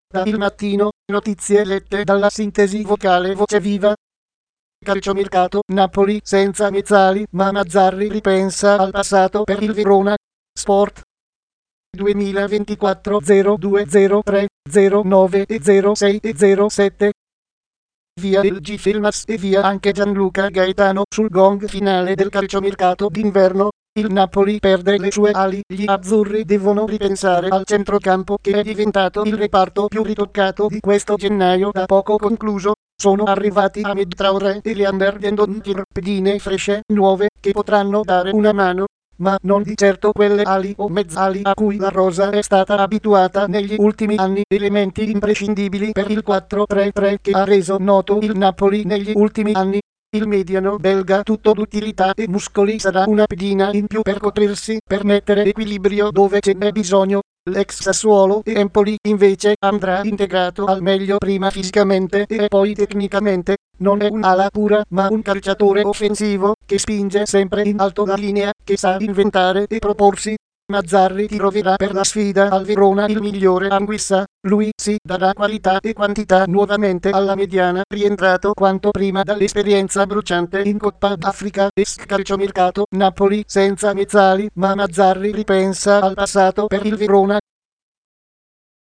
Da Il Mattino, notizie lette dalla sintesi vocale Voce Viva. Calciomercato, Napoli senza Mezzali, ma Mazzarri ripensa al passato per il Verona. Sport 2024 0203 09 e 06 e 07. Via il G Filmas e via anche Gianluca Gaetano sul gong finale del calciomercato d'inverno. Il Napoli perde le sue ali, gli azzurri devono ripensare al centrocampo che è diventato il reparto più ritoccato di questo gennaio da poco concluso. Sono arrivati Ahmed Traoré e Leander Dendoncker, pedine fresche, nuove, che potranno dare una mano, ma non di certo quelle ali o mezzali a cui la rosa è stata abituata negli ultimi anni, elementi imprescindibili per il 4-3-3 che ha reso noto il Napoli negli ultimi anni. Il mediano belga, tutto d'utilità e muscoli, sarà una pedina in più per coprirsi, per mettere equilibrio dove ce n'è bisogno. L'ex Sassuolo e Empoli invece andrà integrato al meglio prima fisicamente e poi tecnicamente. Non è un'ala pura, ma un calciatore offensivo che spinge sempre in alto la linea, che sa inventare e proporsi. Mazzarri troverà per la sfida al Verona il migliore Anguissa. Lui si darà qualità e quantità nuovamente alla mediana, rientrato quanto prima dall'esperienza bruciante in Coppa d'Africa. Calciomercato, Napoli senza Mezzali, ma Mazzarri ripensa al passato per il Verona.